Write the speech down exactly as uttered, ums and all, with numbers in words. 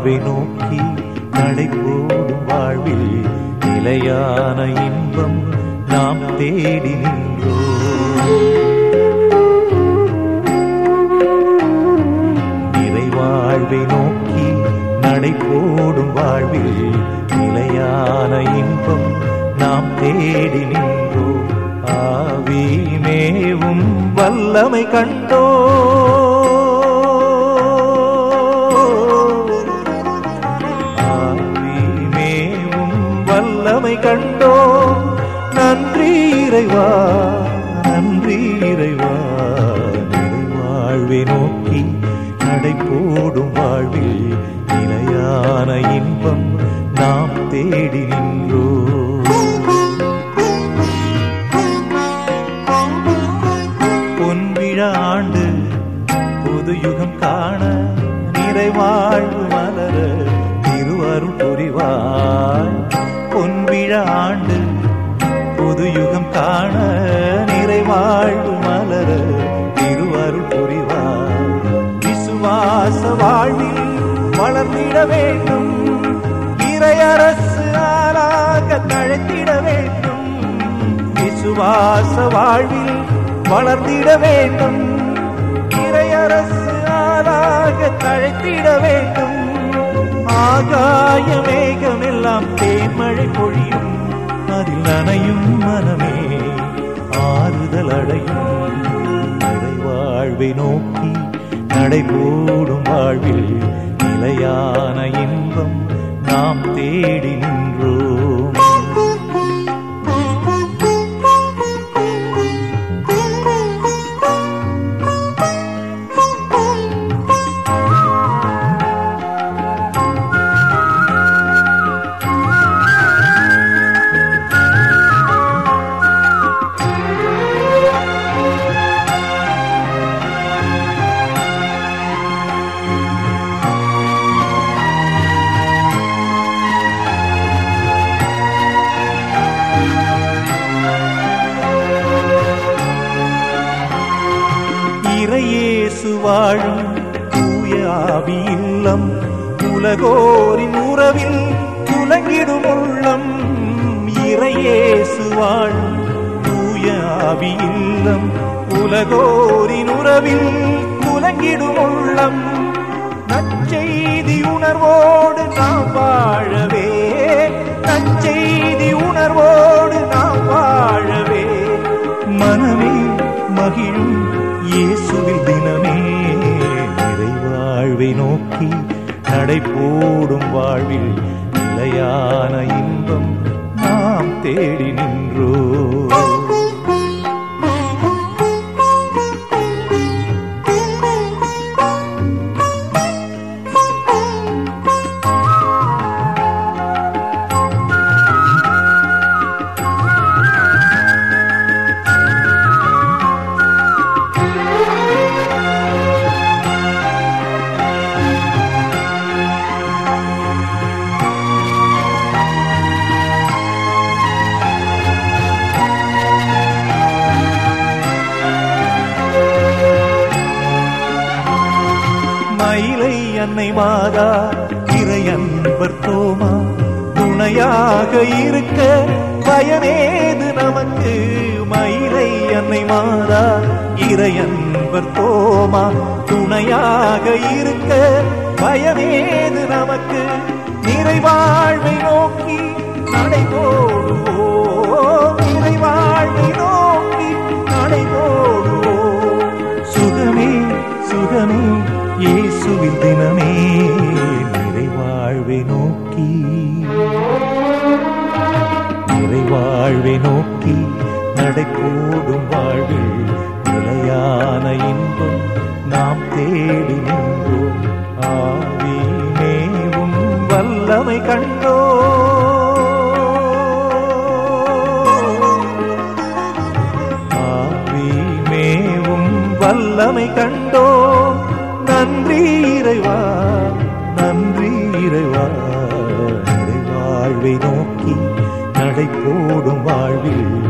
நிறைவாழ்வை நோக்கி நடைபோடும் வாழ்வில் நிலையான இன்பம் நாம் தேடி நின்றோம். நிறைவாழ்வை நோக்கி நடைபோடும் வாழ்வில் நிலையான இன்பம் நாம் தேடி நின்றோம். ஆவி மேவும் வல்லமை கண்டோ, ஆவி மேவும் வல்லமை கண்டோ. நன்றி இறைவா, நன்றி இறைவா. நிறைவாழ்வை நோக்கி நடைபோடும் வாழ்வில் நிலையான இன்பம் நாம் தேடி நின்றோம். பொன்விழா ஆண்டு புது யுகம் காண நிறைவாழ்வு மலர திருவருள் புரிவாய். பொன்விழா ஆண்டு புது யுகம் காண நிறைவாழ்வு மலர திருவருள் புரிவாய். விசுவாச வாழ்வில் வளர்ந்திட வேண்டும், இறையரசு ஆளாக தழைத்திட வேண்டும். விசுவாச வாழ்வில் வளர்ந்திட வேண்டும், இறையரசு ஆளாக தழைத்திட வேண்டும். ஆகாய மேகமெல்லாம் தேன்மழை பொழியும், அதில் நனையும் மனமே ஆறுதல் அடையும். நிறைவாழ்வை நோக்கி நடைபோடும் வாழ்வில் நிலையான இன்பம் நாம் தேடி நின்றோம். இறையேசு வாழும் தூய ஆவி இல்லம், உலகோரின் உறவில் துலங்கிடும் உள்ளம். இறையேசு வாழும் தூய ஆவி இல்லம், உலகோரின் உறவில் துலங்கிடும் உள்ளம். நற்செய்தி உணர்வோடு நாம் வாழவே, நற்செய்தி உணர்வோடு நாம் வாழவே. மனமே மகிழும் இயேசுவில் தினமே, நிறைவாழ்வை நோக்கி நடைபோடும் வாழ்வில் நிலையான இன்பம் நாம் தேடி நின்றோம். மயிலை அன்னை மாதா இறையன்பர் தோமா துணையாக இருக்க பயனேது நமக்கு. மயிலை அன்னை மாதா இறையன்பர் தோமா துணையாக இருக்க பயனேது நமக்கு. நிறைவாழ்வை நோக்கி நடைபோடுவோம், நிறைவாழ்வை நோக்கி நடைபோடுவோம். சுகமே சுகமே இயேசுவின் தினமே, நிறைவாழ்வை நோக்கி நிறைவாழ்வை நோக்கி நடைபோடும் வாழ்வில் நிலையான இன்பம் நாம் தேடி நின்றோம். ஆவி மேவும் வல்லமை கண்டோ, ஆவி மேவும் வல்லமை கண்டோ. நன்றி இறைவா, நன்றி இறைவா. நிறைவாழ்வை நோக்கி நடைபோடும் வாழ்வில்